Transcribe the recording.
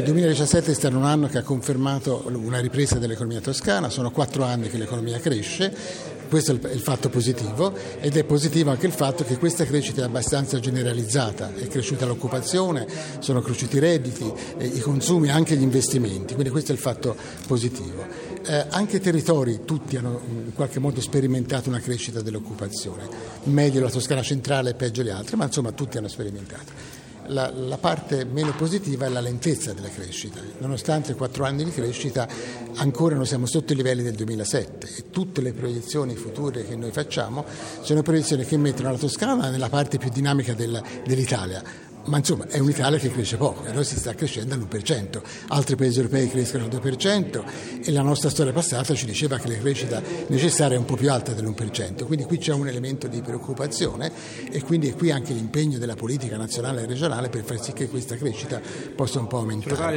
2017 è stato un anno che ha confermato una ripresa dell'economia toscana, sono 4 anni che l'economia cresce, questo è il fatto positivo, ed è positivo anche il fatto che questa crescita è abbastanza generalizzata, è cresciuta l'occupazione, sono cresciuti i redditi, i consumi, anche gli investimenti, quindi questo è il fatto positivo. Anche i territori, tutti hanno in qualche modo sperimentato una crescita dell'occupazione, meglio la Toscana centrale e peggio le altre, ma insomma tutti hanno sperimentato. La parte meno positiva è la lentezza della crescita. Nonostante 4 anni di crescita, ancora non siamo sotto i livelli del 2007 e tutte le proiezioni future che noi facciamo sono proiezioni che mettono la Toscana nella parte più dinamica dell'Italia. Ma insomma è un'Italia che cresce poco e noi si sta crescendo all'1%, altri paesi europei crescono al 2% e la nostra storia passata ci diceva che la crescita necessaria è un po' più alta dell'1%, quindi qui c'è un elemento di preoccupazione e quindi è qui anche l'impegno della politica nazionale e regionale per far sì che questa crescita possa un po' aumentare.